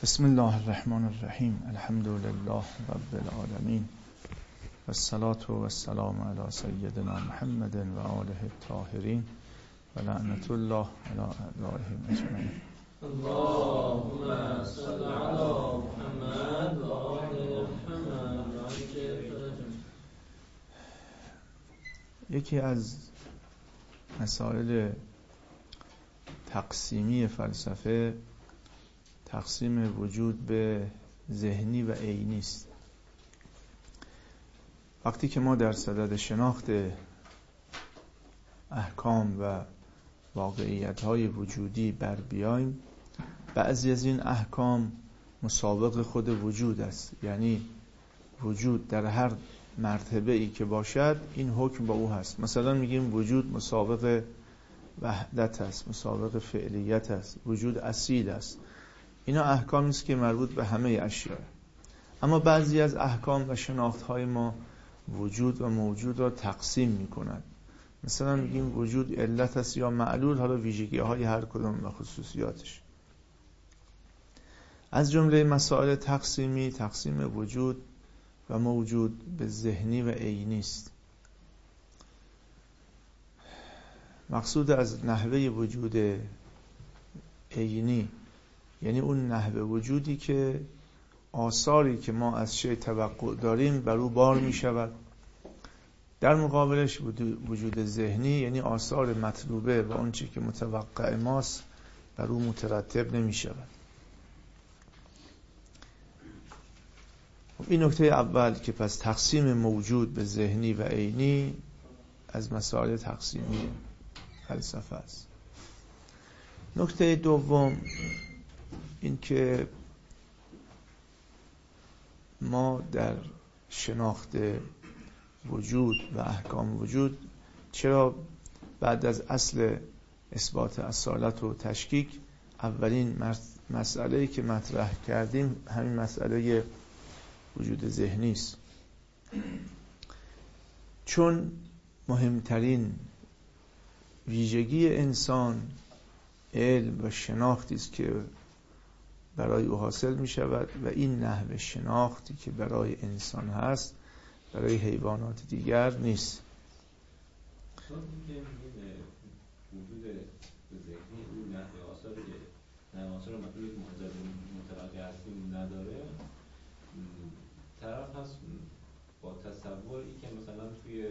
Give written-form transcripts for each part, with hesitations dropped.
بسم الله الرحمن الرحیم. الحمد لله رب العالمین و الصلاة و السلام علی سیدنا محمد و آله الطاهرین و لعنت الله علی اعدائهم اجمعین. اللهم صل علی محمد و آل محمد. یکی از مسائل تقسیمی فلسفه تقسیم وجود به ذهنی و عینی است. وقتی که ما در صدد شناخت احکام و واقعیت‌های وجودی بر بیایم، بعضی از این احکام مسابق خود وجود است، یعنی وجود در هر مرتبه ای که باشد این حکم با او هست. مثلا میگیم وجود مسابق وحدت است، مسابق فعلیت است، وجود اصیل است. اینا احکامی است که مربوط به همه اشیاء. اما بعضی از احکام و شناخت‌های ما وجود و موجود را تقسیم می‌کند. مثلا میگیم وجود علت است یا معلول، حالا ویژگی‌های هر کدام و خصوصیاتش. از جمله مسائل تقسیمی تقسیم وجود و موجود به ذهنی و عینی است. مقصود از نحوه وجود عینی یعنی اون نحوه وجودی که آثاری که ما از شیء توقع داریم بر او بار می شود. در مقابلش وجود ذهنی یعنی آثار مطلوبه و اون چی که متوقع ماست بر او مترتب نمی شود. این نکته اول که پس تقسیم موجود به ذهنی و عینی از مسائل تقسیمی فلسفه است. نکته دوم این که ما در شناخت وجود و احکام وجود چرا بعد از اصل اثبات اصالت و تشکیک اولین مسئله‌ای که مطرح کردیم همین مسئله وجود ذهنی است؟ چون مهمترین ویژگی انسان علم و شناختی است که برای او حاصل می شود و این نحوه شناختی که برای انسان هست برای حیوانات دیگر نیست. وجود ذهنی اون نحوه آثاری که آثار مطلوبی که متوقع هستیم نداره، طرف هست با تصوری که مثلا توی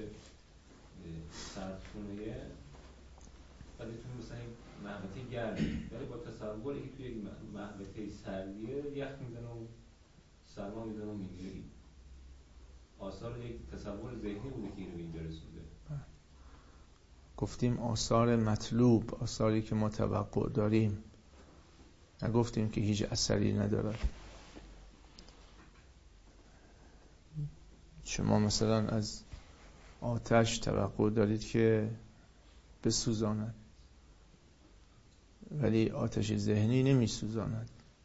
سردخونه ولی توی مثلا محوطه گرمه، ولی با تصوری که توی یک محوطه سردیه یخ میزنه و سرما میزنه و میگیره. آثار یک تصور ذهنی بوده که اینو به اینجا رسونده. گفتیم آثار مطلوب، آثاری که ما توقع داریم، نگفتیم که هیچ اثری نداره. شما مثلا از آتش توقع دارید که بسوزاند، ولی آتش ذهنی نمی سوزاند.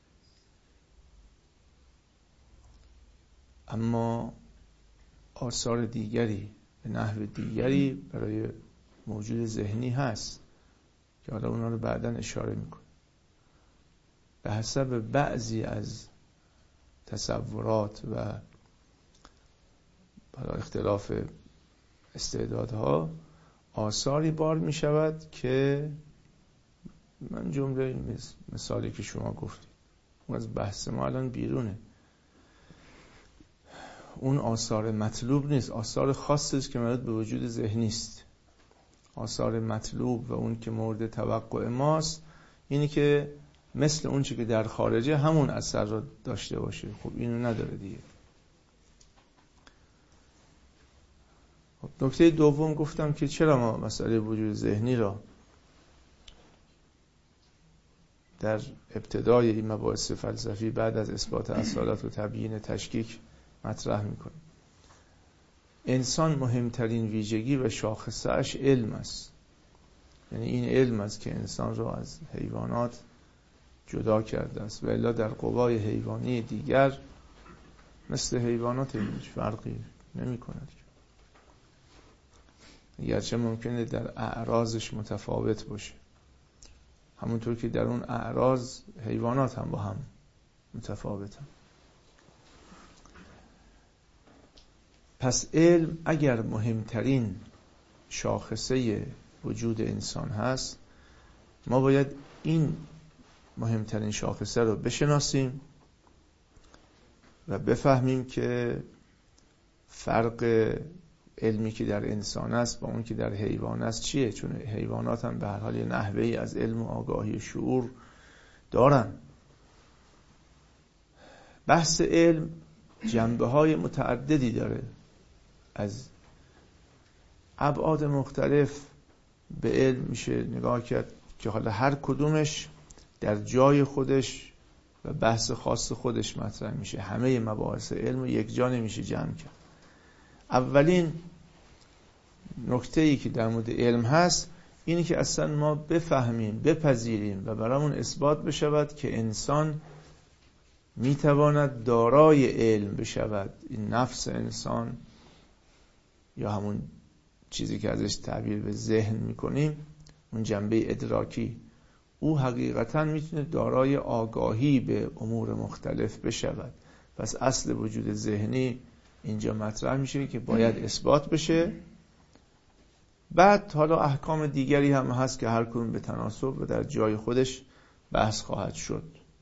اما آثار دیگری به نحو دیگری برای موجود ذهنی هست که حالا اونا رو بعداً اشاره میکنه. به حسب بعضی از تصورات و اختلاف استعدادها آثاری بار می شود که من جمله مثالی که شما گفتید اون از بحث ما الان بیرونه. اون آثار مطلوب نیست، آثار خاصی است که مربوط به وجود ذهنی است. آثار مطلوب و اون که مورد توقع ماست اینی که مثل اون چی که در خارجه همون اثر رو داشته باشه. خب اینو نداره دیگه. نکته دوم گفتم که چرا ما مسئله وجود ذهنی را در ابتدای این مباحث فلسفی بعد از اثبات اصالت و تبیین تشکیک مطرح میکنیم. انسان مهمترین ویژگی و شاخصه‌اش علم است. یعنی این علم است که انسان را از حیوانات جدا کرده است و الا در قوای حیوانی دیگر مثل حیوانات هیچ فرقی نمی کند. اگرچه ممکنه در اعراضش متفاوت باشه، همونطور که در اون اعراض حیوانات هم با هم متفاوتن. پس علم اگر مهمترین شاخصه وجود انسان هست، ما باید این مهمترین شاخصه رو بشناسیم و بفهمیم که فرق علمی که در انسان است با اون که در حیوان است چیه، چون حیوانات هم به هر حال نحوهی از علم و آگاهی و شعور دارن. بحث علم جنبه‌های متعددی داره، از ابعاد مختلف به علم میشه نگاه کرد که حالا هر کدومش در جای خودش و بحث خاص خودش مطرح میشه. همه مباحث علم رو یک جا نمیشه جمع کرد. اولین نکته‌ای که در مورد علم هست اینه که اصلا ما بفهمیم، بپذیریم و برامون اثبات بشود که انسان میتواند دارای علم بشود. این نفس انسان یا همون چیزی که ازش تعبیر به ذهن میکنیم، اون جنبه ادراکی، او حقیقتا میتونه دارای آگاهی به امور مختلف بشود. پس اصل وجود ذهنی اینجا مطرح میشه که باید اثبات بشه. بعد حالا احکام دیگری هم هست که هر کدوم به تناسب و در جای خودش بحث خواهد شد.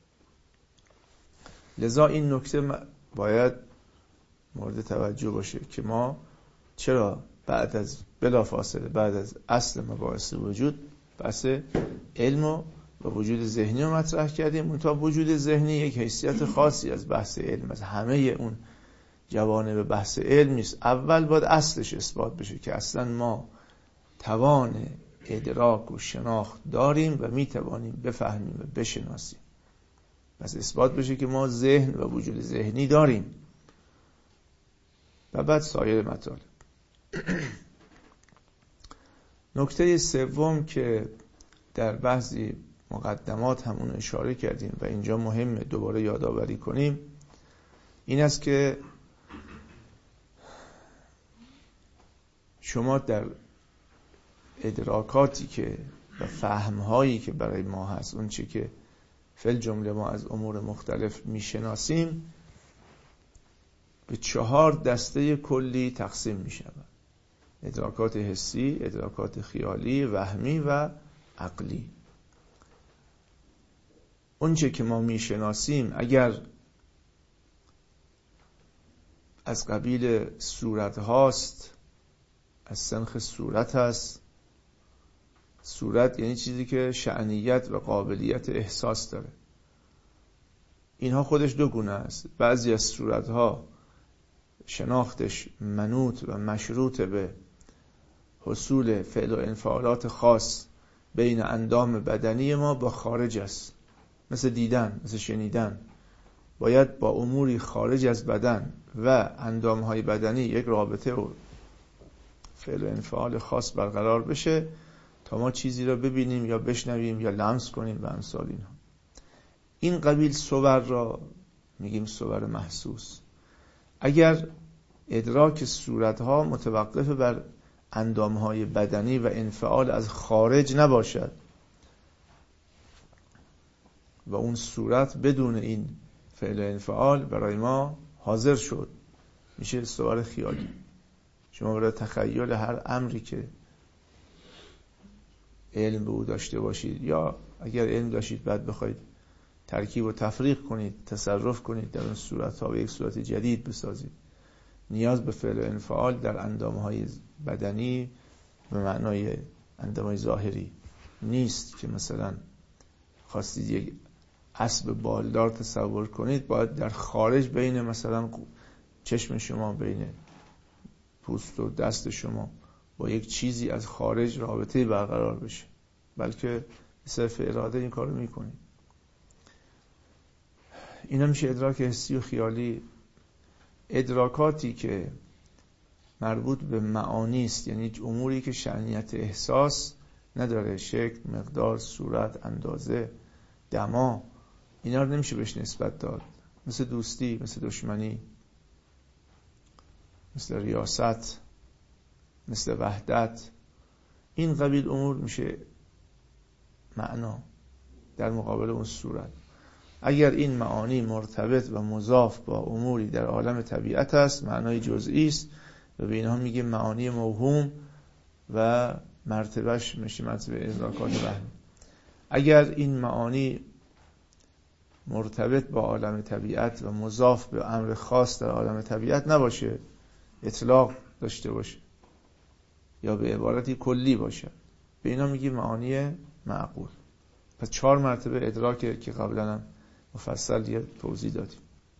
لذا این نکته باید مورد توجه باشه که ما چرا بلافاصله بعد از اصل مباحث وجود بحث علم و وجود ذهنی رو مطرح کردیم. منتها وجود ذهنی یک حیثیت خاصی از بحث علم، از همه اون جوانب بحث علم نیست. اول باید اصلش اثبات بشه که اصلا ما توان ادراک و شناخت داریم و میتوانیم بفهمیم و بشناسیم. پس اثبات بشه که ما ذهن و وجود ذهنی داریم و بعد سایر مطالب. نکته سوم که در بعضی مقدمات همون اشاره کردیم و اینجا مهمه دوباره یادآوری کنیم، این است که شما در ادراکاتی که و فهمهایی که برای ما هست، اون چی که فل جمله ما از امور مختلف میشناسیم، به 4 دسته کلی تقسیم میشود: ادراکات حسی، ادراکات خیالی، وهمی و عقلی. اونچه که ما میشناسیم اگر از قبیل صورت هاست، از سنخ صورت هست. صورت یعنی چیزی که شأنیت و قابلیت احساس داره. اینها خودش دو گونه است. بعضی از صورت ها شناختش منوط و مشروط به حصول فعل و انفعالات خاص بین اندام بدنی ما با خارج است، مثل دیدن، مثل شنیدن. باید با اموری خارج از بدن و اندامهای بدنی یک رابطه و فعل و انفعال خاص برقرار بشه تا ما چیزی را ببینیم یا بشنویم یا لمس کنیم و امثال اینها. این قبیل صور را میگیم صور محسوس. اگر ادراک صورتها متوقف بر اندامهای بدنی و انفعال از خارج نباشد و اون صورت بدون این فعل و انفعال برای ما حاضر شد، میشه صور خیالی. شما برای تخیل هر امری که علم به او داشته باشید یا اگر علم داشتید بعد بخواید ترکیب و تفریق کنید، تصرف کنید در اون صورتها و یک صورت جدید بسازید، نیاز به فعل و انفعال در اندامهای بدنی به معنای اندامهای ظاهری نیست. که مثلا خواستید یک اسب بالدار تصور کنید، باید در خارج بین مثلا چشم شما، بین پوست و دست شما با یک چیزی از خارج رابطه برقرار بشه، بلکه صرف اراده این کارو میکنید. اینا میشه ادراک حسی و خیالی. ادراکاتی که مربوط به معانی است، یعنی اموری که شأنیت احساس نداره، شکل، مقدار، صورت، اندازه، دما، اینا رو نمیشه بهش نسبت داد. مثل دوستی، مثل دشمنی، مثل ریاست، مثل وحدت. این قبیل امور میشه معنا در مقابل اون صورت. اگر این معانی مرتبط و مضاف با اموری در عالم طبیعت است، معنای جزئی است و به اینها میگه معانی موهوم و مرتبهش میشه مرتبه ادراکات وهمی. اگر این معانی مرتبط با عالم طبیعت و مضاف به امر خاص در عالم طبیعت نباشه، اطلاق داشته باشه یا به عبارتی کلی باشه، به اینا میگه معانی معقول. پس 4 مرتبه ادراک که قبلا هم مفصل یه توضیح دادیم.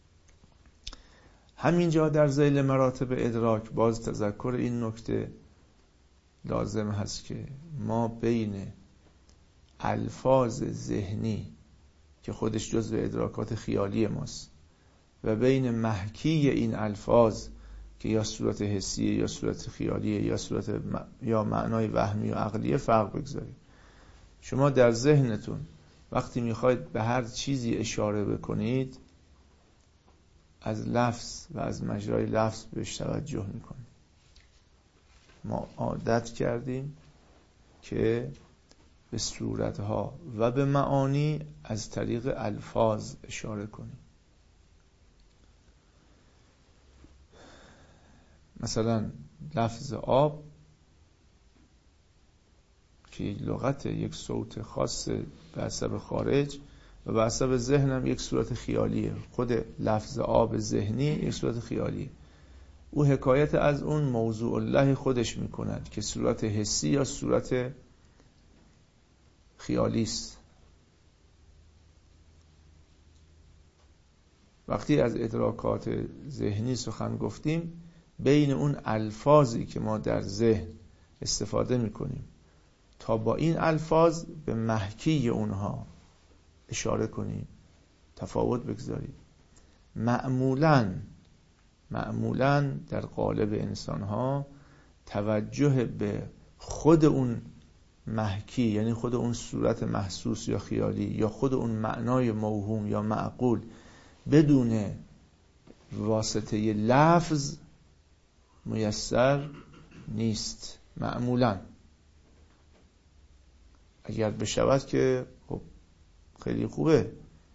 همینجا در ذیل مراتب ادراک باز تذکر این نکته لازم هست که ما بین الفاظ ذهنی که خودش جزو ادراکات خیالی ماست و بین محکی این الفاظ که یا صورت حسیه یا صورت خیالیه یا یا معنای وهمی و عقلیه فرق بگذارید. شما در ذهنتون وقتی میخواید به هر چیزی اشاره بکنید از لفظ و از مجرای لفظ بهش توجه میکنید. ما عادت کردیم که به صورتها و به معانی از طریق الفاظ اشاره کنیم. مثلا لفظ آب که یک لغت، یک صوت خاص به حسب خارج و به حسب ذهن هم یک صورت خیالیه. خود لفظ آب ذهنی یک صورت خیالیه. او حکایت از اون موضوع الله خودش میکند که صورت حسی یا صورت خیالی است. وقتی از ادراکات ذهنی سخن گفتیم، بین اون الفاظی که ما در ذهن استفاده میکنیم تا با این الفاظ به محکی اونها اشاره کنیم، تفاوت بگذاریم. معمولاً در قالب انسانها توجه به خود اون محکی، یعنی خود اون صورت محسوس یا خیالی یا خود اون معنای موهوم یا معقول بدون واسطه لفظ میسر نیست. معمولاً اگر بشود که خب خیلی خوبه،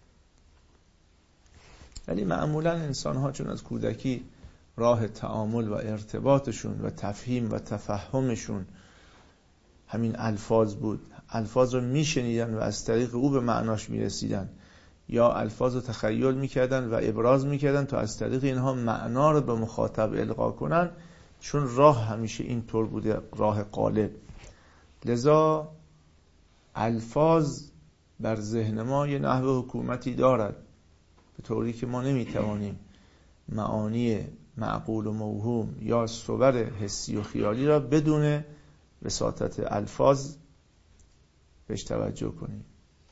ولی معمولاً انسان‌ها چون از کودکی راه تعامل و ارتباطشون و تفهیم و تفهمشون همین الفاظ بود، الفاظ رو میشنیدن و از طریق او به معناش میرسیدن یا الفاظ رو تخیل میکردن و ابراز میکردن تا از طریق اینها معنا رو به مخاطب القا کنن، چون راه همیشه اینطور بوده، راه غالب. لذا الفاظ بر ذهن ما یه نحو حکومتی دارد، به طوری که ما نمیتوانیم معانی معقول و موهوم یا صور حسی و خیالی را بدون وساطت الفاظ بهش توجه کنیم.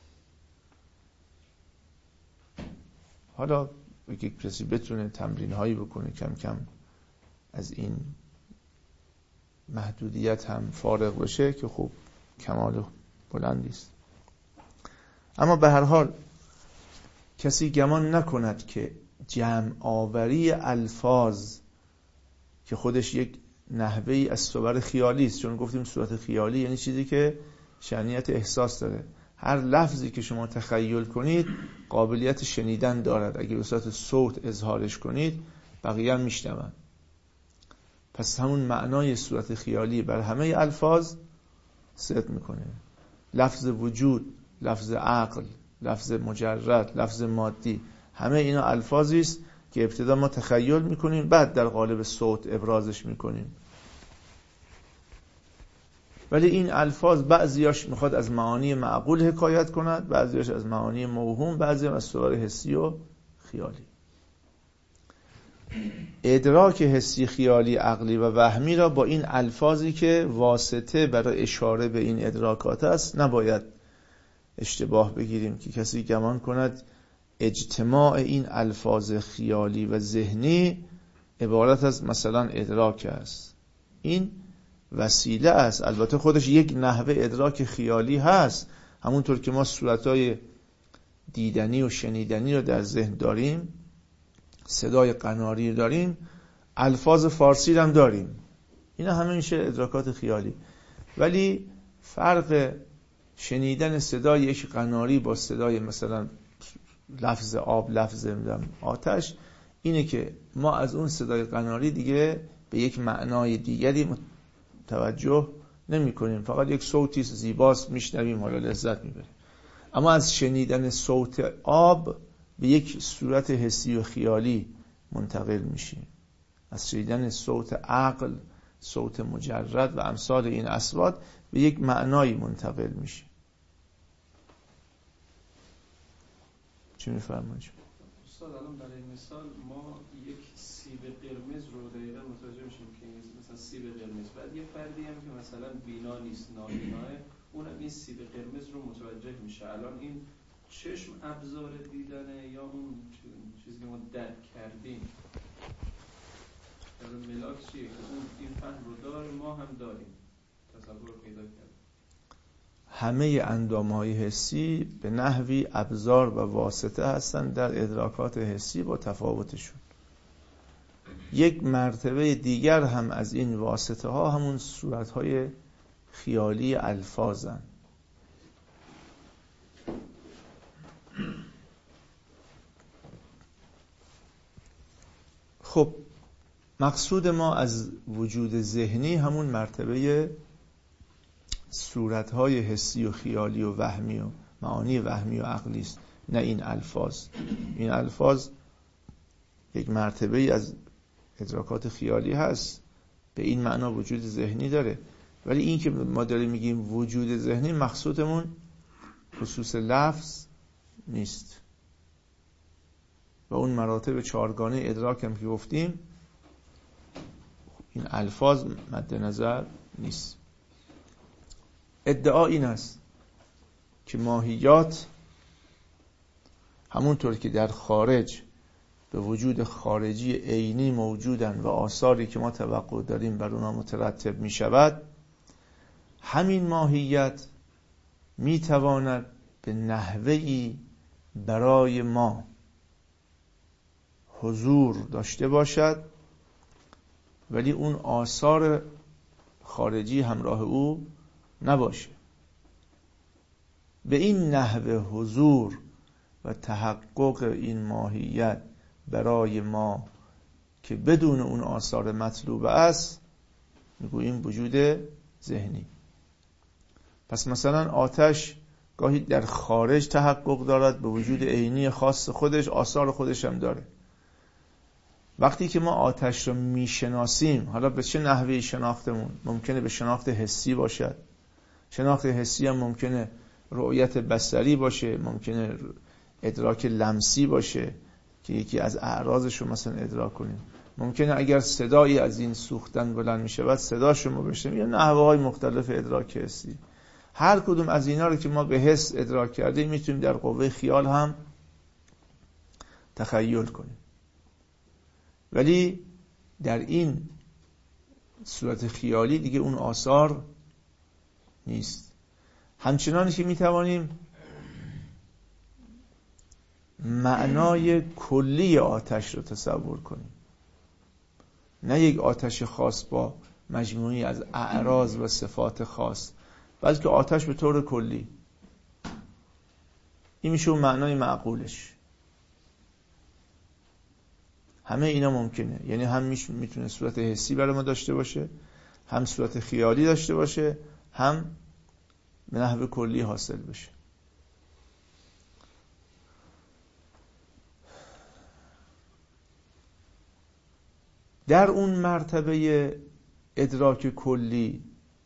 حالا اگه کسی بتونه تمرین هایی بکنه کم کم از این محدودیت هم فارغ بشه که خوب کمال بلندی است. اما به هر حال کسی گمان نکند که جمع آوری الفاظ که خودش یک نحوهی از صور خیالی است، چون گفتیم صورت خیالی یعنی چیزی که شأنیت احساس داره. هر لفظی که شما تخیل کنید قابلیت شنیدن دارد. اگه به صورت صوت اظهارش کنید بقیه هم میشنون. پس همون معنای صورت خیالی بر همه الفاظ صدق میکنه. لفظ وجود، لفظ عقل، لفظ مجرد، لفظ مادی، همه اینا الفاظی است که ابتدا ما تخیل میکنیم، بعد در قالب صوت ابرازش میکنیم. ولی این الفاظ بعضیاش میخواد از معانی معقول حکایت کند، بعضیاش از معانی موهوم، بعضیاش از صور حسی و خیالی. ادراک حسی، خیالی، عقلی و وهمی را با این الفاظی که واسطه برای اشاره به این ادراکات است نباید اشتباه بگیریم که کسی گمان کند اجتماع این الفاظ خیالی و ذهنی عبارت از مثلا ادراک است. این وسیله است، البته خودش یک نحوه ادراک خیالی هست، همونطور که ما صورتهای دیدنی و شنیدنی رو در ذهن داریم، صدای قناری داریم، الفاظ فارسی هم داریم، اینا همه میشه ادراکات خیالی. ولی فرق شنیدن صدای یک قناری با صدای مثلا لفظ آب، لفظ آتش، اینه که ما از اون صدای قناری دیگه به یک معنای دیگری توجه نمی کنیم، فقط یک صوتی زیباست میشنویم، حالا لذت میبریم. اما از شنیدن صوت آب به یک صورت حسی و خیالی منتقل میشیم، از شنیدن صوت عقل، صوت مجرد و امثال این اصوات به یک معنایی منتقل میشیم. چی میفرمایید؟ استاد الان برای مثال ما یک سیب قرمز رو دقیقا متوجه میشیم که مثلا سیب قرمز، بعد یه فردی هم که مثلا بینا نیست، نابیناه، اونم این سیب قرمز رو متوجه میشه. الان این چشم ابزار دیدنه یا اون چیزی که ما درک کردیم؟ ملاک چیه که اون این فهم رو داره، ما هم داریم، تصور پیدا کرد. همه اندام‌های حسی به نحوی ابزار و واسطه هستند در ادراکات حسی با تفاوتشون. یک مرتبه دیگر هم از این واسطه ها همون صورت‌های خیالی الفاظن. خب مقصود ما از وجود ذهنی همون مرتبه صورت‌های حسی و خیالی و وهمی و معانی وهمی و عقلی است، نه این الفاظ. این الفاظ یک مرتبه از ادراکات خیالی هست، به این معنا وجود ذهنی داره، ولی این که ما داریم میگیم وجود ذهنی، مقصودمون خصوص لفظ نیست. و اون مراتب چهارگانه ادراک هم که گفتیم، این الفاظ مد نظر نیست. ادعا این است که ماهیات همونطور که در خارج به وجود خارجی عینی موجودن و آثاری که ما توقع داریم بر اونها مترتب می شود، همین ماهیت می تواند به نحوهی برای ما حضور داشته باشد، ولی اون آثار خارجی همراه او نباشه. به این نحوه حضور و تحقق این ماهیت برای ما که بدون اون آثار مطلوبه است میگوییم وجود ذهنی. پس مثلا آتش گاهی در خارج تحقق دارد، به وجود عینی خاص خودش، آثار خودش هم داره. وقتی که ما آتش رو میشناسیم، حالا به چه نحوی شناختمون؟ ممکنه به شناخت حسی باشد، شناخت حسی هم ممکنه رؤیت بصری باشه، ممکنه ادراک لمسی باشه که یکی از اعراضش رو مثلا ادراک کنیم، ممکنه اگر صدایی از این سوختن بلند میشه بعد صداش رو ما بشنویم، یا نحوه های مختلف ادراک حسی. هر کدوم از اینا رو که ما به حس ادراک کردیم میتونیم در قوه خیال هم تخیل کنیم، ولی در این صورت خیالی دیگه اون آثار نیست. همچنانی که میتوانیم معنای کلی آتش رو تصور کنیم، نه یک آتش خاص با مجموعی از اعراض و صفات خاص، بلکه آتش به طور کلی. این میشه اون معنای معقولش. همه اینا ممکنه، یعنی هم میتونه صورت حسی برای ما داشته باشه، هم صورت خیالی داشته باشه، هم به نحو کلی حاصل بشه. در اون مرتبه ادراک کلی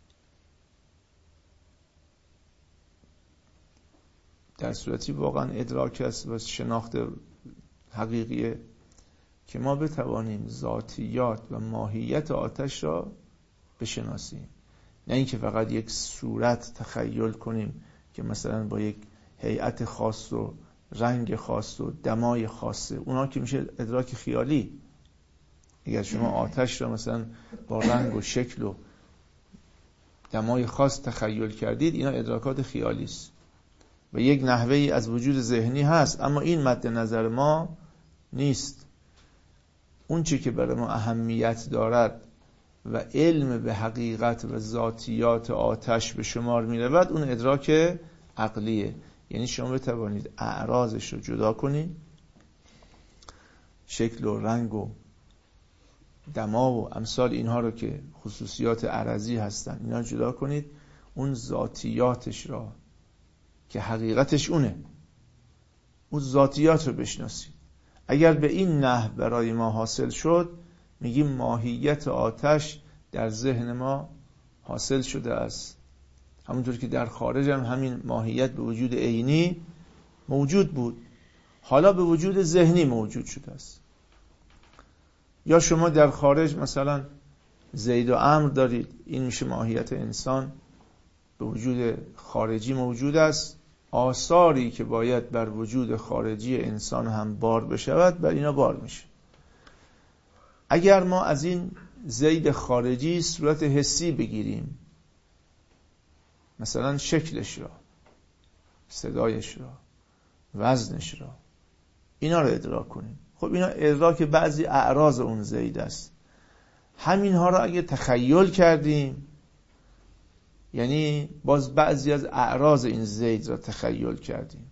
در صورتی واقعا ادراک است و شناخت حقیقیه که ما بتوانیم ذاتیات و ماهیت آتش را بشناسیم، نه اینکه فقط یک صورت تخیل کنیم که مثلا با یک هیئت خاص و رنگ خاص و دمای خاصه، اونا که میشه ادراک خیالی. اگر شما آتش را مثلا با رنگ و شکل و دمای خاص تخیل کردید، اینا ادراکات خیالی است و یک نحوهی از وجود ذهنی هست، اما این مد نظر ما نیست. اون چی که برای ما اهمیت دارد و علم به حقیقت و ذاتیات آتش به شمار می رود، اون ادراک عقلیه. یعنی شما بتوانید اعراضش رو جدا کنید، شکل و رنگ و دما و امثال اینها رو که خصوصیات عرضی هستن اینا جدا کنید، اون ذاتیاتش را که حقیقتش اونه، اون ذاتیات رو بشناسید. اگر به این نحو برای ما حاصل شد، میگیم ماهیت آتش در ذهن ما حاصل شده است. همونطور که در خارج هم همین ماهیت به وجود عینی موجود بود، حالا به وجود ذهنی موجود شده است. یا شما در خارج مثلا زید و عمرو دارید، این میشه ماهیت انسان به وجود خارجی موجود است. آثاری که باید بر وجود خارجی انسان هم بار بشود بر اینا بار میشه. اگر ما از این زید خارجی صورت حسی بگیریم، مثلا شکلش را، صدایش را، وزنش را، اینا رو ادراک کنیم، خب اینا ادراک بعضی اعراض اون زید است. همینها را اگه تخیل کردیم، یعنی باز بعضی از اعراض این زید را تخیل کردیم.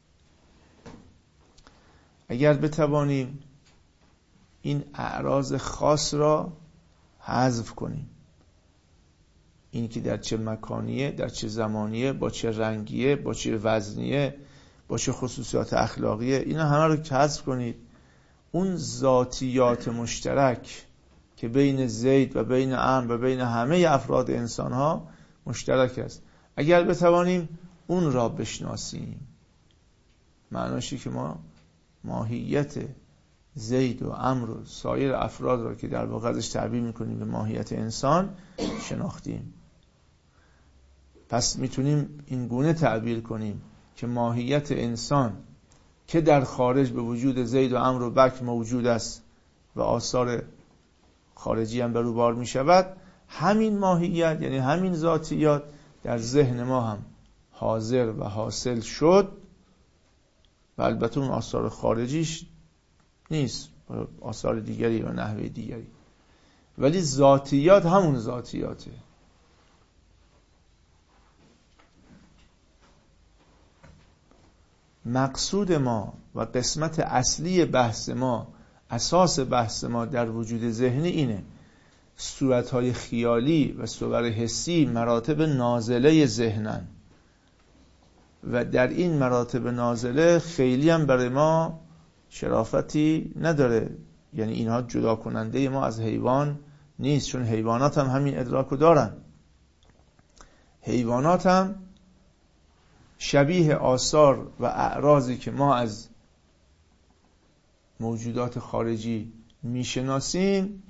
اگر بتوانیم این اعراض خاص را حذف کنیم، این که در چه مکانیه، در چه زمانیه، با چه رنگیه، با چه وزنیه، با چه خصوصیات اخلاقیه، اینا همه رو که حذف کنید، اون ذاتیات مشترک که بین زید و بین عمرو و بین همه افراد انسان ها مشترک است، اگر بتوانیم اون را بشناسیم، معناشه که ما ماهیت زید و عمرو و سایر افراد را که در واقع ازش تعبیر میکنیم به ماهیت انسان شناختیم. پس میتونیم این گونه تعبیر کنیم که ماهیت انسان که در خارج به وجود زید و عمرو و بکر موجود است و آثار خارجی هم برو بار میشود، همین ماهیت یعنی همین ذاتیات در ذهن ما هم حاضر و حاصل شد و البته اون آثار خارجیش نیست، آثار دیگری و نحوه دیگری، ولی ذاتیات همون ذاتیاته. مقصود ما و قسمت اصلی بحث ما، اساس بحث ما در وجود ذهنی اینه. صورتهای خیالی و صور حسی مراتب نازله ذهنن و در این مراتب نازله خیلی هم برای ما شرافتی نداره، یعنی اینها جدا کننده ما از حیوان نیست، چون حیوانات هم همین ادراکو دارن. حیوانات هم شبیه آثار و اعراضی که ما از موجودات خارجی میشناسیم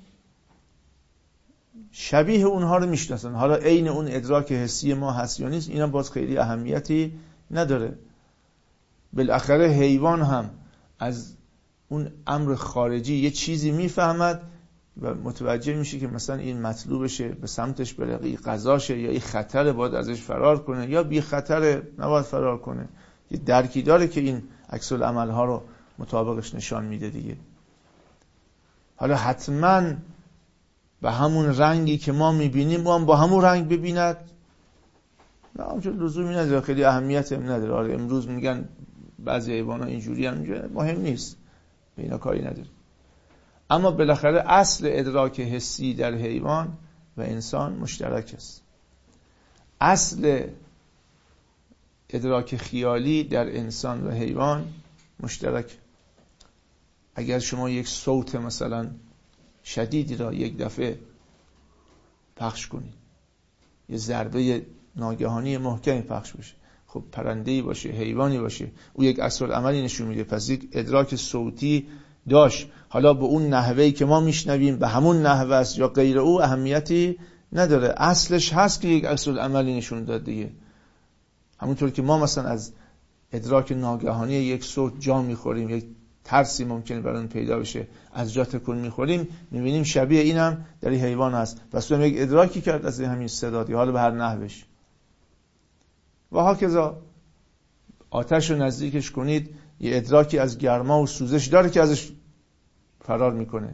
شبیه اونها رو میشناسن. حالا عین اون ادراک حسی ما هست یا نیست، اینا باز خیلی اهمیتی نداره. بالاخره حیوان هم از اون امر خارجی یه چیزی میفهمد و متوجه میشه که مثلا این مطلوبشه، به سمتش بره، این غذاشه، یا این خطره باید ازش فرار کنه، یا بی خطره نباید فرار کنه. یه درکی داره که این عکس العمل ها رو مطابقش نشان میده دیگه. حالا حتما به همون رنگی که ما میبینیم او هم با همون رنگ ببیند؟ نه، همچون لزومی نداره، خیلی اهمیت هم نداره. آره امروز میگن بعضی حیوانات اینجوری هم مهم نیست، به اینا کاری نداره. اما بالاخره اصل ادراک حسی در حیوان و انسان مشترک است. اصل ادراک خیالی در انسان و حیوان مشترک. اگر شما یک صوت مثلا شدیدی را یک دفعه پخش کنید، یه ضربه ناگهانی محکمی پخش بشه، خب پرنده‌ای باشه، حیوانی باشه، او یک عکس العملی نشون میده، پس یک ادراک صوتی داشت. حالا به اون نحوهی که ما میشنویم به همون نحوه است یا غیر او اهمیتی نداره، اصلش هست که یک عکس العملی نشون داد دیگه. همونطور که ما مثلا از ادراک ناگهانی یک صوت جا میخوریم، یک ترسی ممکنه برای اون پیدا بشه، از جا تکون میخوریم، میبینیم شبیه اینم در این حیوان هست، پس اون یک ادراکی کرد از همین صدا دیگه، حالا به هر نحوش. و هاکذا آتش رو نزدیکش کنید، یه ادراکی از گرما و سوزش داره که ازش فرار میکنه.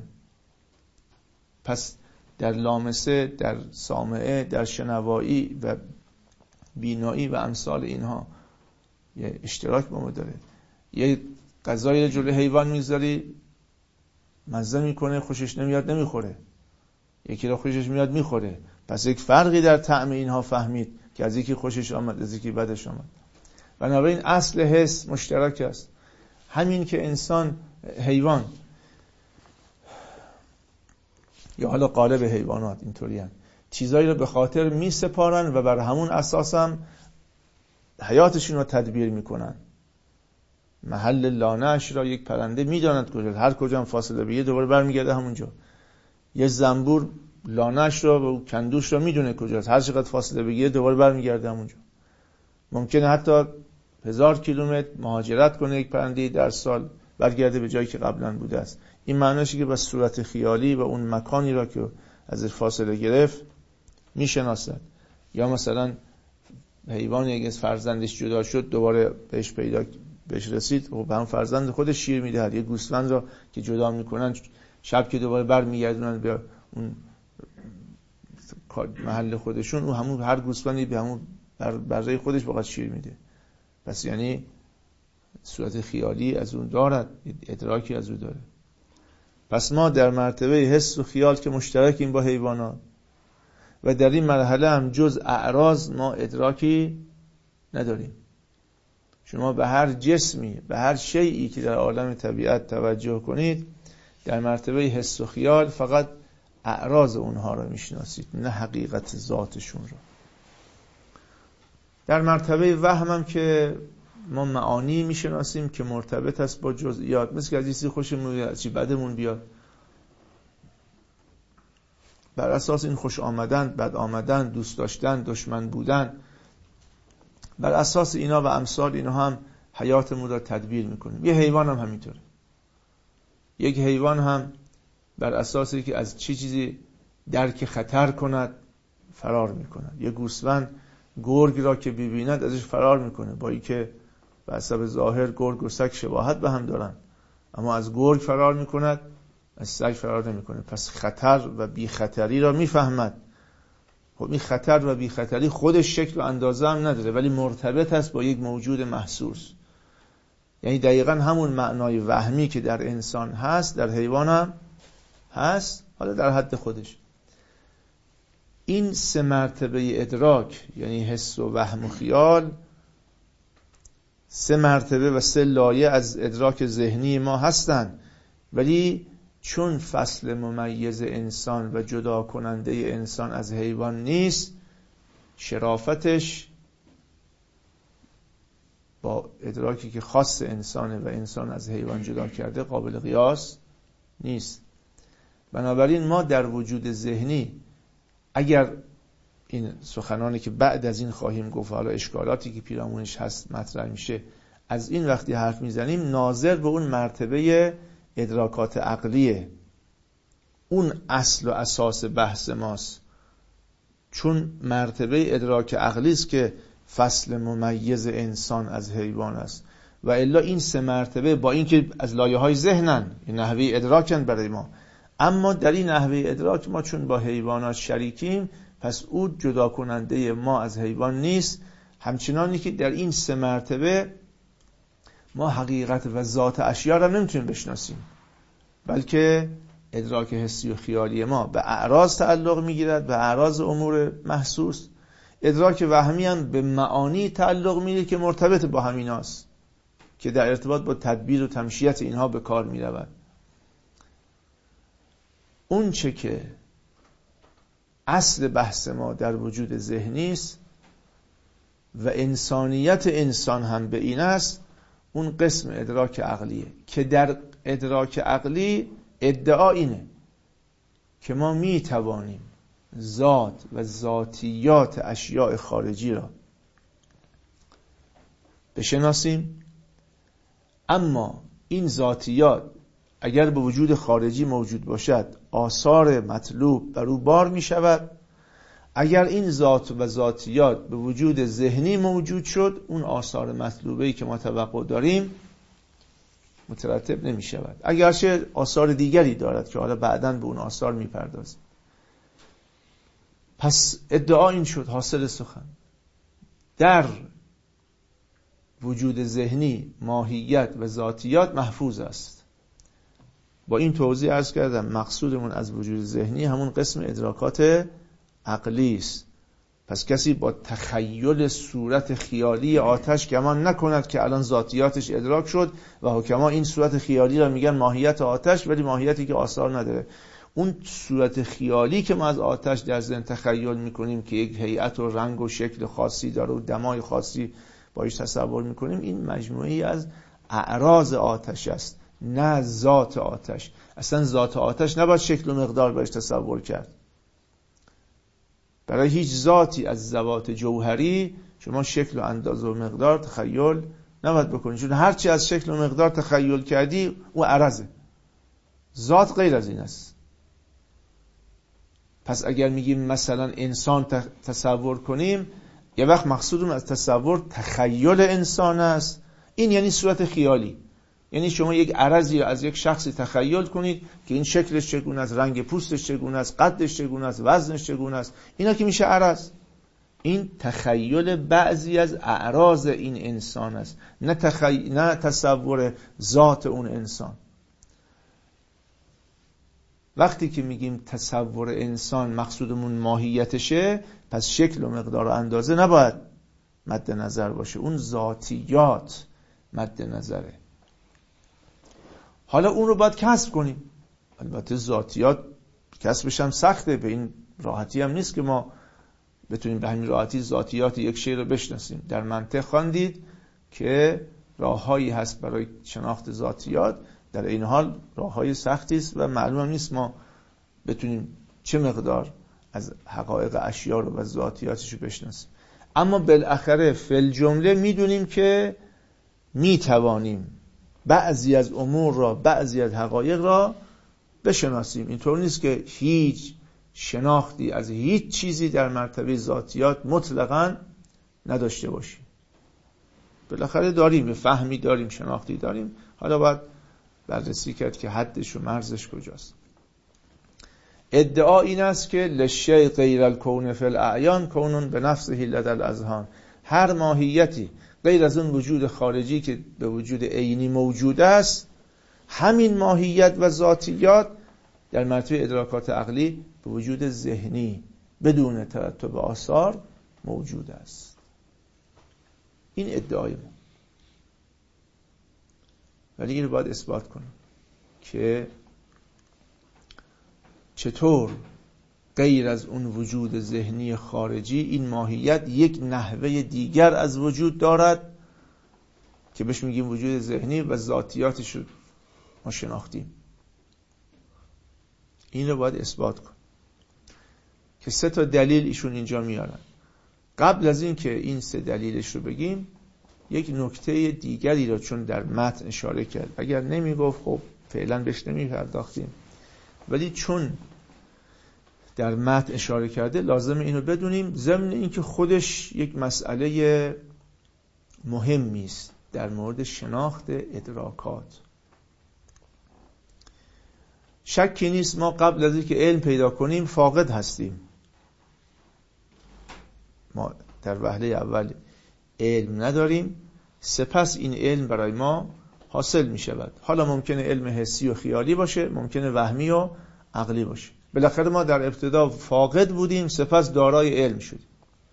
پس در لامسه، در سامعه، در شنوایی و بینایی و امثال اینها یه اشتراک با ما داره. یه غذای جلوی حیوان میذاری مزه میکنه، خوشش نمیاد نمیخوره، یکی را خوشش میاد میخوره. پس یک فرقی در طعم اینها فهمید که از یکی خوشش آمد از یکی بدش آمد. بنابراین اصل حس مشترک است. همین که انسان، حیوان یا حالا قالب حیوانات اینطوری هم چیزایی رو به خاطر می سپارن و بر همون اساس هم حیاتشون رو تدبیر میکنن. محل لانه‌اش را یک پرنده میداند کجاست، هر کجا هم فاصله بگیره دوباره برمیگرده همونجا. یه زنبور لانه‌اش را و کندوش را میدونه کجاست، هر چقدر فاصله بگیره دوباره برمیگرده همونجا. ممکنه حتی 1000 کیلومتر مهاجرت کنه یک پرنده در سال، برگرده به جایی که قبلا بوده است. این معنیشه که به صورت خیالی و اون مکانی را که ازش فاصله گرفت میشناسد. یا مثلا حیوانی اگه از فرزندش جدا شد دوباره بهش رسید و به هم فرزند خودش شیر میدهد. یه گوسفند را که جدا میکنن شب که دوباره برمیگردونن به اون محل خودشون، او همون هر گوسفندی به همون بره خودش فقط شیر میده. پس یعنی صورت خیالی از اون دارد، ادراکی از اون داره. پس ما در مرتبه حس و خیال که مشترکیم با حیوانات و در این مرحله هم جز اعراض ما ادراکی نداریم. شما به هر جسمی، به هر شیئی که در عالم طبیعت توجه کنید، در مرتبه حس و خیال فقط اعراض اونها رو میشناسید، نه حقیقت ذاتشون رو. در مرتبه وهم هم که ما معانی میشناسیم که مرتبط است با جزئیات، مثل که از چیزی خوشمون بیاد، از چی بدمون بیاد. بر اساس این خوش آمدن، بد آمدن، دوست داشتن، دشمن بودن، بر اساس اینا و امثال اینا هم حیاتمون رو تدبیر میکنیم. یه حیوان هم همینطوره. یک حیوان هم بر اساسی که از چه چیزی درک خطر کند فرار میکند. یه گوسفند گرگ را که ببیند ازش فرار میکنه، با اینکه به حسب ظاهر گرگ و سگ شباهت به هم دارن، اما از گرگ فرار میکند، از سگ فرار نمیکنه. پس خطر و بی خطری را میفهمد. خب این خطر و بی خطری خودش شکل و اندازه هم نداره، ولی مرتبط است با یک موجود محسوس. یعنی دقیقاً همون معنای وهمی که در انسان هست در حیوان هم هست، حالا در حد خودش. این سه مرتبه ادراک، یعنی حس و وهم و خیال، سه مرتبه و سه لایه از ادراک ذهنی ما هستند، ولی چون فصل ممیز انسان و جدا کننده انسان از حیوان نیست، شرافتش با ادراکی که خاص انسانه و انسان از حیوان جدا کرده قابل قیاس نیست. بنابراین ما در وجود ذهنی، اگر این سخنانی که بعد از این خواهیم گفت، حالا اشکالاتی که پیرامونش هست مطرح میشه، از این وقتی حرف میزنیم ناظر به اون مرتبه ادراکات عقلیه، اون اصل و اساس بحث ماست. چون مرتبه ادراک عقلی است که فصل ممیز انسان از حیوان است، و الا این سه مرتبه با اینکه از لایه‌های ذهنن، این نحوه ادراکن برای ما، اما در این نحوه ادراک ما چون با حیوانات شریکیم، پس او جدا کننده ما از حیوان نیست. همچنانی که در این سه مرتبه ما حقیقت و ذات اشیا را نمیتونیم بشناسیم، بلکه ادراک حسی و خیالی ما به اعراض تعلق میگیرد، به اعراض امور محسوس. ادراک وهمی هم به معانی تعلق میگیره که مرتبط با همیناست، که در ارتباط با تدبیر و تمشیت اینها به کار میرود. اون چه که اصل بحث ما در وجود ذهنی است و انسانیت انسان هم به این است، اون قسم ادراک عقلیه که در ادراک عقلی ادعا اینه که ما می توانیم ذات و ذاتیات اشیاء خارجی را بشناسیم، اما این ذاتیات اگر به وجود خارجی موجود باشد آثار مطلوب بر او بار می شود. اگر این ذات و ذاتیات به وجود ذهنی موجود شد، اون آثار مطلوبه‌ای که ما توقع داریم مترتب نمی شود، اگرچه آثار دیگری دارد که حالا بعداً به اون آثار می پردازیم. پس ادعا این شد، حاصل سخن در وجود ذهنی، ماهیت و ذاتیات محفوظ است. با این توضیح عرض کردم مقصودمون از وجود ذهنی همون قسم ادراکات عقلی است. پس کسی با تخیل صورت خیالی آتش گمان نکند که الان ذاتیاتش ادراک شد و حکما این صورت خیالی را میگن ماهیت آتش، ولی ماهیتی که آثار نداره. اون صورت خیالی که ما از آتش در ذهن تخیل میکنیم که یک هیئت و رنگ و شکل خاصی داره و دمای خاصی باش تصور میکنیم، این مجموعی از اعراض آتش است، نه ذات آتش. اصلا ذات آتش نباید شکل و مقدار باش تصور کرد. برای هیچ ذاتی از ذوات جوهری شما شکل و اندازه و مقدار تخیل نباید بکنید، چون هرچی از شکل و مقدار تخیل کردی او عرضه. ذات غیر از این است. پس اگر میگیم مثلا انسان تصور کنیم، یه وقت مقصودم از تصور تخیل انسان است. این یعنی صورت خیالی، یعنی شما یک عرضی از یک شخصی تخیل کنید که این شکلش چگونه است، رنگ پوستش چگونه است، قدش چگونه است، وزنش چگونه است. اینا که میشه عرض. این تخیل بعضی از اعراض این انسان است، نه تصور ذات اون انسان. وقتی که میگیم تصور انسان مقصودمون ماهیتشه، پس شکل و مقدار و اندازه نباید مد نظر باشه، اون ذاتیات مد نظره. حالا اون رو باید کسب کنیم. البته ذاتیات کسبش هم سخته، به این راحتی هم نیست که ما بتونیم به همین راحتی ذاتیات یک شی رو بشناسیم. در منطق خواندید که راههایی هست برای شناخت ذاتیات، در این حال راههای سختی است و معلوم نیست ما بتونیم چه مقدار از حقایق اشیا رو و ذاتیاتش رو بشناسیم. اما بالاخره فی جمله میدونیم که میتوانیم بعضی از امور را، بعضی از حقایق را بشناسیم. اینطور نیست که هیچ شناختی از هیچ چیزی در مرتبه ذاتیات مطلقاً نداشته باشیم. بالاخره داریم، فهمی داریم، شناختی داریم. حالا باید بررسی کرد که حدش و مرزش کجاست. ادعا این است که لشیء غیر الکون فی الاعیان کون بنفسه لدى الاذهان. هر ماهیتی غیر از اون وجود خارجی که به وجود عینی موجود است، همین ماهیت و ذاتیات در مرتبه ادراکات عقلی به وجود ذهنی بدون ترتب آثار موجود است. این ادعای ما. ولی این رو باید اثبات کنیم که چطور غیر از اون وجود ذهنی خارجی این ماهیت یک نحوه دیگر از وجود دارد که بهش میگیم وجود ذهنی و ذاتیاتش رو ما شناختیم. این رو باید اثبات کن که 3 دلیل ایشون اینجا میارن. قبل از این که این 3 دلیلش رو بگیم، یک نکته دیگری رو چون در متن اشاره کرد، اگر نمیگفت خب فعلا بهش نمیپرداختیم، ولی چون در متن اشاره کرده لازم اینو بدونیم، ضمن اینکه خودش یک مسئله مهمی است در مورد شناخت ادراکات. شکی نیست ما قبل از اینکه علم پیدا کنیم فاقد هستیم. ما در وهله اول علم نداریم، سپس این علم برای ما حاصل می شود. حالا ممکنه علم حسی و خیالی باشه، ممکنه وهمی و عقلی باشه. بالاخره ما در ابتدا فاقد بودیم، سپس دارای علم شدیم.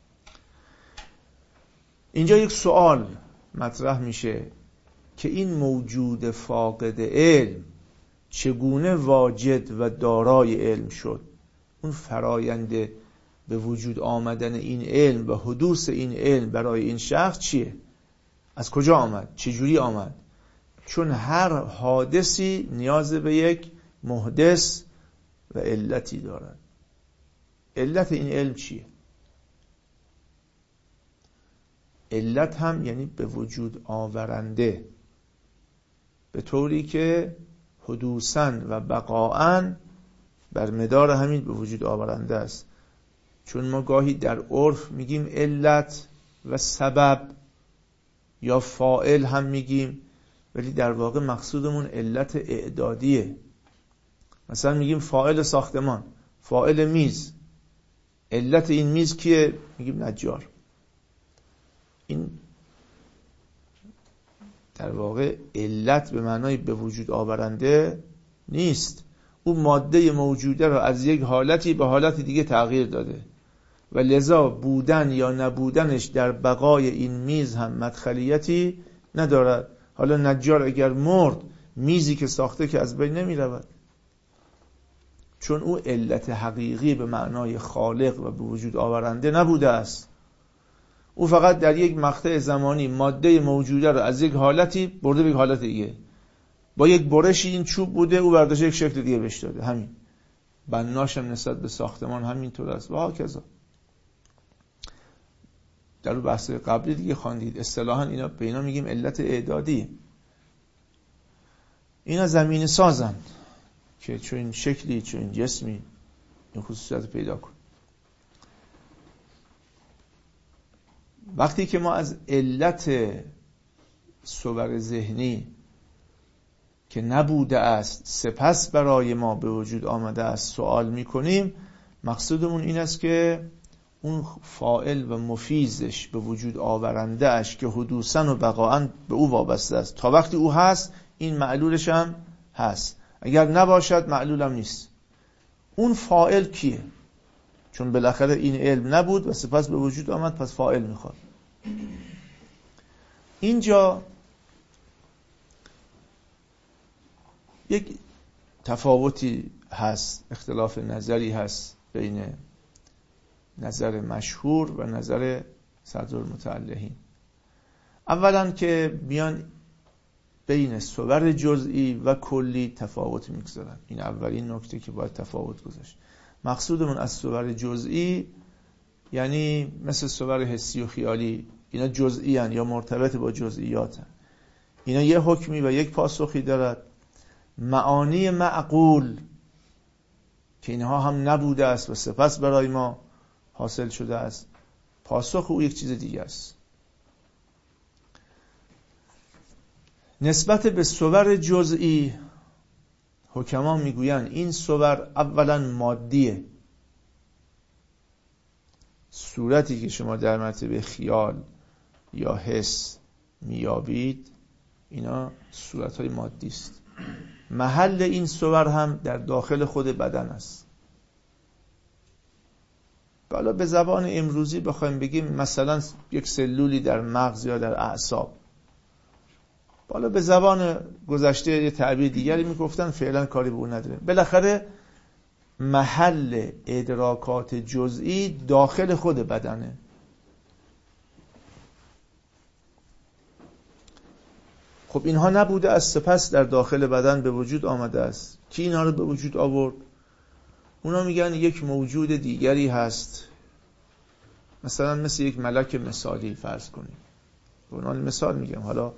اینجا یک سوال مطرح میشه که این موجود فاقد علم چگونه واجد و دارای علم شد؟ اون فرایند به وجود آمدن این علم و حدوث این علم برای این شخص چیه؟ از کجا آمد؟ چجوری آمد؟ چون هر حادثی نیاز به یک محدث و علتی دارد. علت این علم چیه؟ علت هم یعنی به وجود آورنده، به طوری که حدوثاً و بقاءاً بر مدار همین به وجود آورنده است. چون ما گاهی در عرف میگیم علت و سبب یا فاعل هم میگیم، ولی در واقع مقصودمون علت اعدادیه. مثلا میگیم فاعل ساختمان، فاعل میز، علت این میز کیه؟ میگیم نجار. این در واقع علت به معنای به وجود آورنده نیست. او ماده موجوده را از یک حالتی به حالت دیگه تغییر داده و لذا بودن یا نبودنش در بقای این میز هم مدخلیتی ندارد. حالا نجار اگر مرد، میزی که ساخته که از بین نمی رود، چون او علت حقیقی به معنای خالق و به وجود آورنده نبوده است. او فقط در یک مقطع زمانی ماده موجوده را از یک حالتی برده به یک حالت دیگه. با یک برشی این چوب بوده، او برداشته یک شکل دیگه بهش داده. همین. بناش هم نسبت به ساختمان همینطور است و هاکذا. در بحث قبلی دیگه خواندید اصطلاحاً اینا به اینا میگیم علت اعدادی. اینا زمین سازند که چون این شکلی، چون این جسمی این خصوصیت پیدا کن. وقتی که ما از علت صور ذهنی که نبوده است سپس برای ما به وجود آمده است سوال میکنیم، مقصودمون این است که اون فاعل و مفیزش به وجود آورنده اش که حدوثاً و بقاءً به او وابسته است، تا وقتی او هست این معلولش هم هست، اگر نباشد معلولم نیست. اون فاعل کیه؟ چون بالاخره این علم نبود و سپس به وجود آمد، پس فاعل میخواد. اینجا یک تفاوتی هست، اختلاف نظری هست بین نظر مشهور و نظر صدرالمتعلحین. اولا که بیان بین صور جزئی و کلی تفاوت میگذارن. این اولین نکته که باید تفاوت گذاشت. مقصودمون از صور جزئی یعنی مثل صور حسی و خیالی، اینا جزئی هن یا مرتبط با جزئیات هن. اینا یه حکمی و یک پاسخی دارد. معانی معقول که اینها هم نبوده است و سپس برای ما حاصل شده است، پاسخ او یک چیز دیگه است. نسبت به صور جزئی حکما میگویند این صور اولا مادیه. صورتی که شما در مرتبه خیال یا حس میابید اینا صورتهای مادی است. محل این صور هم در داخل خود بدن است. حالا به زبان امروزی بخوایم بگیم مثلا یک سلولی در مغز یا در اعصاب، حالا به زبان گذشته یه تعبیر دیگری میگفتن، فعلا کاری به اون نداره. بالاخره محل ادراکات جزئی داخل خود بدنه. خب اینها نبوده از سپس در داخل بدن به وجود آمده است. کی اینها رو به وجود آورد؟ اونا میگن یک موجود دیگری هست، مثلا مثل یک ملک مثالی فرض کنیم. اونا مثال میگم، حالا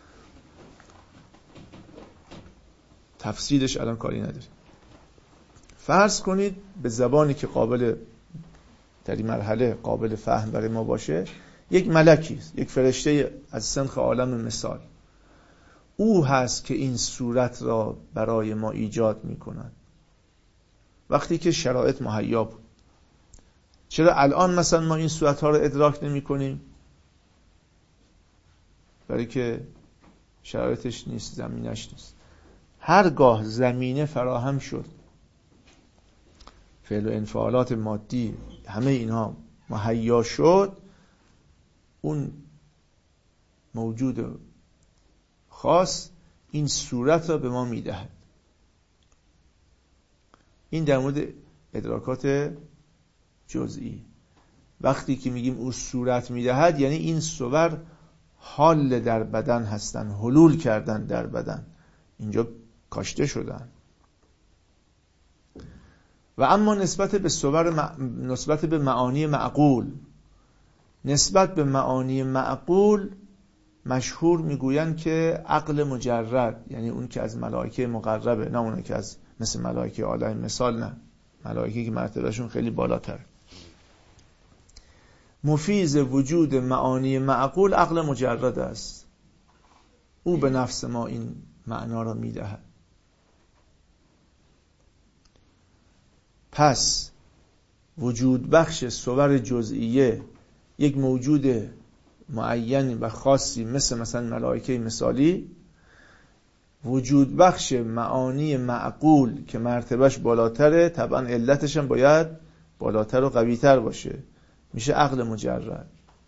تفصیلش الان کاری نداره. فرض کنید به زبانی که قابل در این مرحله قابل فهم برای ما باشه، یک ملکی، یک فرشته از سنخ عالم مثال، او هست که این صورت را برای ما ایجاد میکند وقتی که شرایط مهیا بود. چرا الان مثلا ما این صورت ها رو ادراک نمی کنیم؟ برای که شرایطش نیست، زمینش نیست. هرگاه زمینه فراهم شد، فعل و انفعالات مادی همه اینها مهیا شد، اون موجود خاص این صورت را به ما میدهد. این در مورد ادراکات جزئی. وقتی که میگیم او صورت میدهد یعنی این صور حال در بدن هستن، حلول کردن در بدن، اینجا کاشته شدن. و اما نسبت به معانی معقول، نسبت به معانی معقول مشهور میگویند که عقل مجرد، یعنی اون که از ملائکه مقربه، نه اون که از مثل ملائکه عالم مثال، نه ملائکه که مرتبهشون خیلی بالاتر. مفیز وجود معانی معقول عقل مجرد است. او به نفس ما این معنا را میدهد. پس وجود بخش صور جزئیه یک موجود معین و خاصی مثلا ملائکه مثالی، وجود بخش معانی معقول که مرتبهش بالاتره، طبعا علتش هم باید بالاتر و قویتر باشه، میشه عقل مجرد.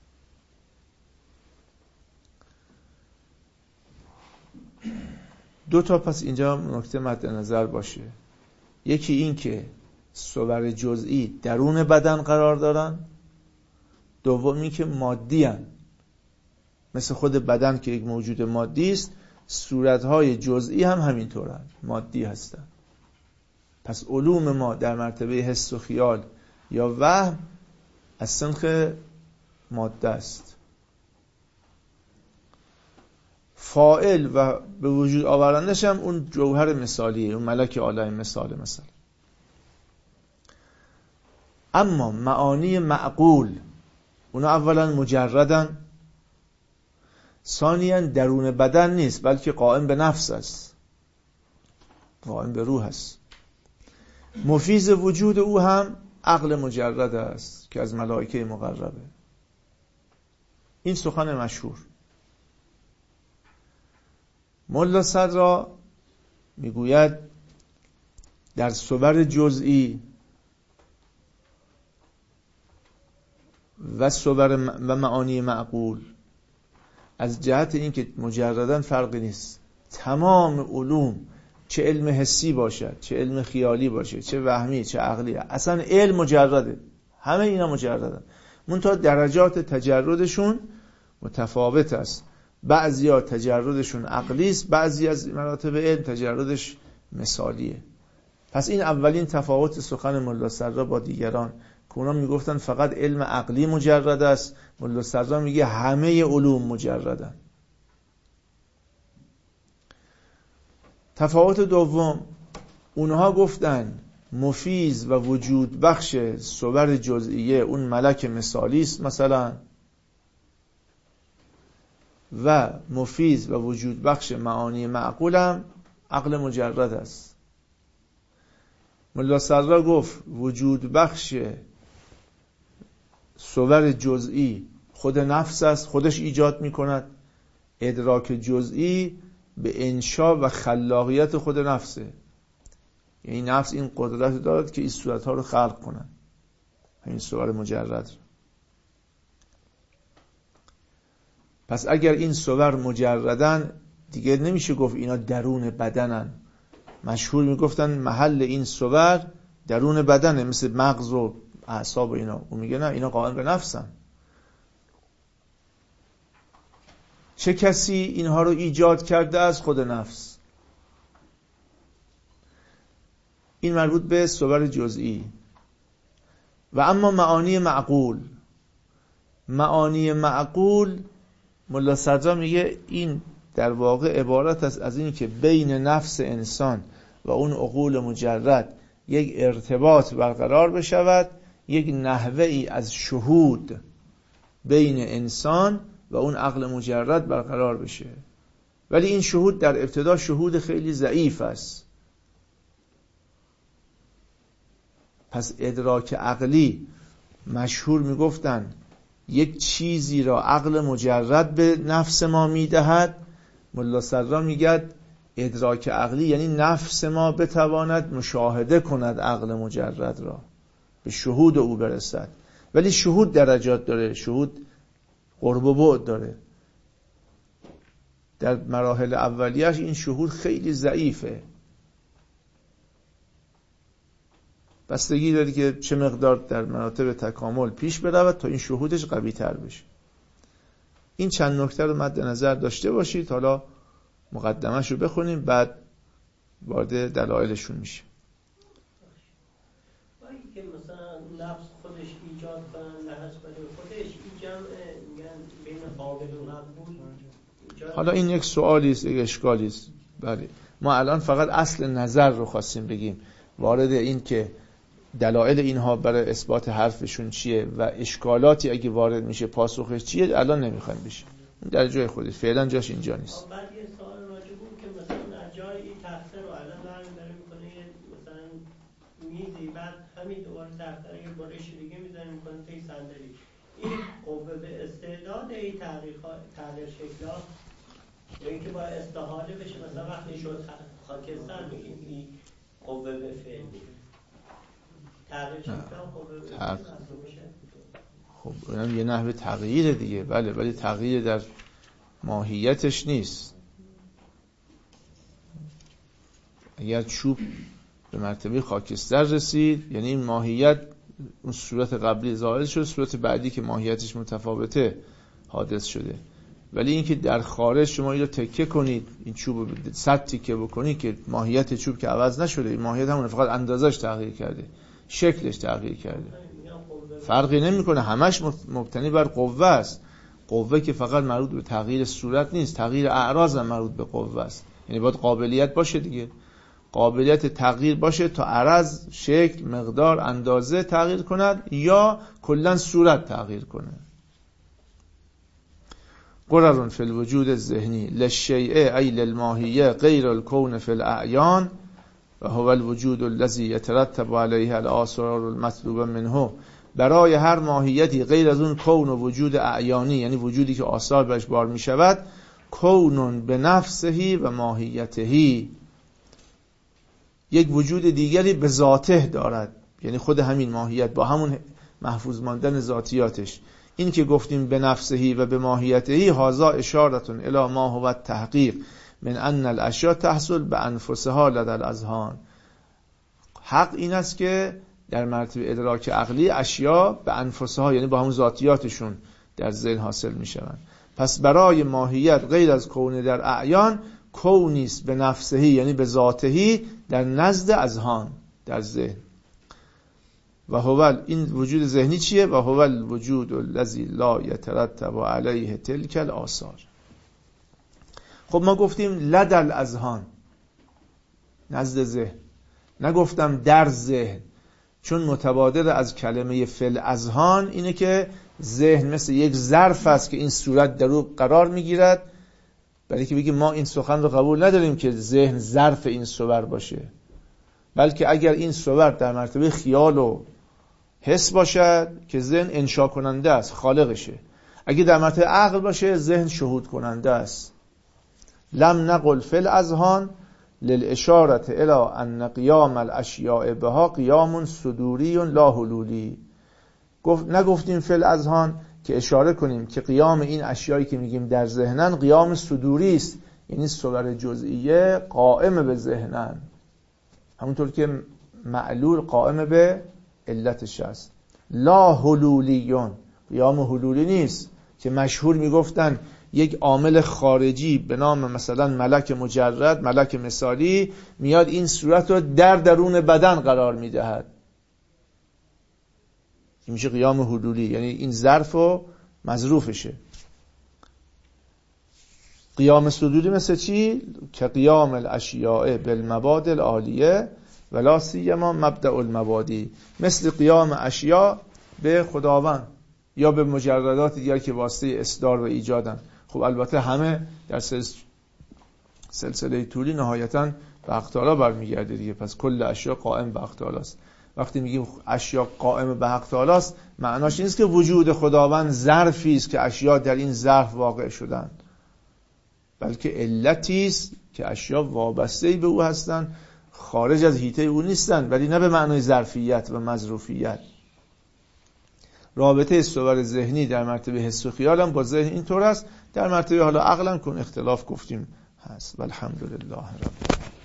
دو تا پس اینجا نکته مد نظر باشه. یکی این که صور جزئی درون بدن قرار دارن، دوم این که مادی هن. مثل خود بدن که یک موجود مادی است، صورتهای جزئی هم همینطورن، مادی هستن. پس علوم ما در مرتبه حس و خیال یا وهم از سنخ ماده است. فاعل و به وجود آورندش هم اون جوهر مثالیه، اون ملک عالم مثال مثلا. اما معانی معقول اونا اولا مجردن، ثانیاً درون بدن نیست بلکه قائم به نفس است، قائم به روح است. مفیز وجود او هم عقل مجرد است که از ملائکه مقربه. این سخن مشهور. ملا صدرا میگوید در صور جزئی و صور و معانی معقول از جهت اینکه مجردن فرقی نیست. تمام علوم، چه علم حسی باشد، چه علم خیالی باشه، چه وهمی، چه عقلی، اصلا علم مجرده، همه اینا مجردن، منتها درجات تجردشون متفاوت است. بعضیا تجردشون عقلی است، بعضی از مراتب علم تجردش مثالیه. پس این اولین تفاوت سخن ملا صدرا با دیگران که اونا میگفتن فقط علم عقلی مجرد است، ملا صدرا میگه همه علوم مجردن. تفاوت دوم، اونها گفتن مفیز و وجود بخش صور جزئیه اون ملک مثالی است مثلا، و مفیز و وجود بخش معانی معقولم عقل مجرد است. ملا صدرا گفت وجود بخش صور جزئی خود نفس است، خودش ایجاد می کند. ادراک جزئی به انشا و خلاقیت خود نفسه، یعنی نفس این قدرت دارد که این صورتها رو خلق کنند، این صور مجرد. پس اگر این صور مجردن دیگه نمیشه گفت اینا درون بدنن. مشهور میگفتن محل این صور درون بدنه، مثل مغز و اعصاب و اینا. اون میگه نه، اینا قائم به نفسن. چه کسی اینها رو ایجاد کرده از خود نفس؟ این مربوط به صور جزئی. و اما معانی معقول، معانی معقول ملا صدرا میگه این در واقع عبارت است از این که بین نفس انسان و اون عقول مجرد یک ارتباط برقرار بشود، یک نحوه ای از شهود بین انسان و اون عقل مجرد برقرار بشه. ولی این شهود در ابتدا شهود خیلی ضعیف است. پس ادراک عقلی مشهور میگفتن یک چیزی را عقل مجرد به نفس ما میدهد. ملا صدرا میگه ادراک عقلی یعنی نفس ما بتواند مشاهده کند عقل مجرد را، به شهود او برسد. ولی شهود درجات داره، شهود قرب و بعد داره. در مراحل اولیه‌اش این شهود خیلی ضعیفه، بستگی داره که چه مقدار در مراتب تکامل پیش برود تا این شهودش قوی تر بشه. این چند نکته رو مد نظر داشته باشید. حالا مقدمش رو بخونیم، بعد وارد دلایلشون میشیم. وقتی که مثلا نفس خودش ایجاد کنن لحظ برای خودش، این جمع میگن بین قابل و مقبول. حالا این یک سوالی است، یک اشکالی است. بله، ما الان فقط اصل نظر رو خواستیم بگیم، وارد این که دلایل اینها برای اثبات حرفشون چیه و اشکالاتی اگه وارد میشه پاسخش چیه الان نمیخوایم بشه. در جای خودش، فعلا جاش اینجا نیست. بعد یه سوال راجع بود که مثلا در جای این تخته رو الان داره میکنه مثلا میزی، بعد همین دوباره تخته رو یه برش دیگه میزنه میکنه توی صندلی. این قوه به استعداد این تغییر شکل‌ها یا اینکه با استحاله بشه، مثلا وقتی شد خاکستر میگیم این قوه به فعل تغییر شکل‌ها قوه به فعل میشه. خب اونم یه نحوه تغییر دیگه، بله، ولی تغییر در ماهیتش نیست. اگر چوب به مرتبه خاکستر رسید یعنی این ماهیت اون صورت قبلی ظاهر شد، صورت بعدی که ماهیتش متفاوته حادث شده. ولی اینکه در خارج شما اینو تکه کنید، این چوب رو 100 تکه بکنید که ماهیت چوب که عوض نشده، این ماهیت همونه، فقط اندازش تغییر کرده، شکلش تغییر کرده، فرقی نمیکنه، همش مبتنی بر قوه است. قوه که فقط مربوط به تغییر صورت نیست، تغییر اعراض هم مربوط به قوه است. یعنی باید قابلیت باشه دیگه، قابلیت تغییر باشه تا عرض، شکل، مقدار، اندازه تغییر کند یا کلا صورت تغییر کنه. قرر فی الوجود الذهنی للشیء ای للماهیه غیر الکون فی الاعیان و هو الوجود الذی یترتب علیه الآثار المطلوبه منه. برای هر ماهیتی غیر از اون کون و وجود اعیانی، یعنی وجودی که آثار بهش بار می شود، کون به نفسهی و ماهیتهی، یک وجود دیگری به ذاته دارد، یعنی خود همین ماهیت با همون محفوظ ماندن ذاتیاتش. این که گفتیم به نفسهی و به ماهیتهی، هذا اشارتون الی ما هو التحقیق من ان الاشیاء تحصل به انفسها لدى الاذهان. حق این است که در مرتبه ادراک عقلی اشیاء به انفسها، یعنی با همون ذاتیاتشون در ذهن حاصل می شوند. پس برای ماهیت غیر از کون در اعیان، کونیست به نفسهی یعنی به ذاتهی در نزد اذهان، در ذهن. و هو این وجود ذهنی چیه؟ و هو الوجود الذی لا یترتب علیه تلک الاثار. خب ما گفتیم لدى الاذهان، نزد ذهن، نگفتم در ذهن، چون متبادر از کلمه فل اذهان اینه که ذهن مثل یک ظرف است که این صورت در او قرار میگیرد. برای که بگیم ما این سخن رو قبول نداریم که ذهن ظرف این صور باشه، بلکه اگر این صور در مرتبه خیال و حس باشد که ذهن انشا کننده است، خالقشه. اگه در مرتبه عقل باشه ذهن شهود کننده است. لم نقل فی الاذهان للاشاره الی ان قیام الاشیاء بها قیام صدوری لا حلولی. نگفتیم فی الاذهان که اشاره کنیم که قیام این اشیایی که میگیم در ذهنن قیام صدوری است، یعنی صور جزئیه قائم به ذهنن، همونطور که معلول قائم به علتش است. لا حلولیون، قیام حلولی نیست که مشهور میگفتن یک عامل خارجی به نام مثلا ملک مجرد، ملک مثالی، میاد این صورت رو در درون بدن قرار میدهد، این میشه قیام حلولی، یعنی این ظرف و مظروفشه. قیام صدوری مثل چی؟ که قیام الاشیاء بالمبادئ العالیه ولا سیما مبدأ المبادی، مثل قیام اشیاء به خداوند یا به مجردات دیگر که واسطه اصدار و ایجادن. خب البته همه در سلسله طولی نهایتاً به حق تعالی برمیگرده دیگه، پس کل اشیاء قائم به حق تعالی است. وقتی میگیم اشیاء قائم به حق تعالی است، معناش این است که وجود خداوند ظرفی است که اشیاء در این ظرف واقع شدند، بلکه علتی است که اشیاء وابسته به او هستند، خارج از حیطه او نیستند، ولی نه به معنای ظرفیت و مظروفیت. رابطه صور ذهنی در مرتبه حس و خیال هم با ذهن اینطور است، در مرتبه حالا عقل هم کن اختلاف گفتیم هست. والحمدلله رب العالمین.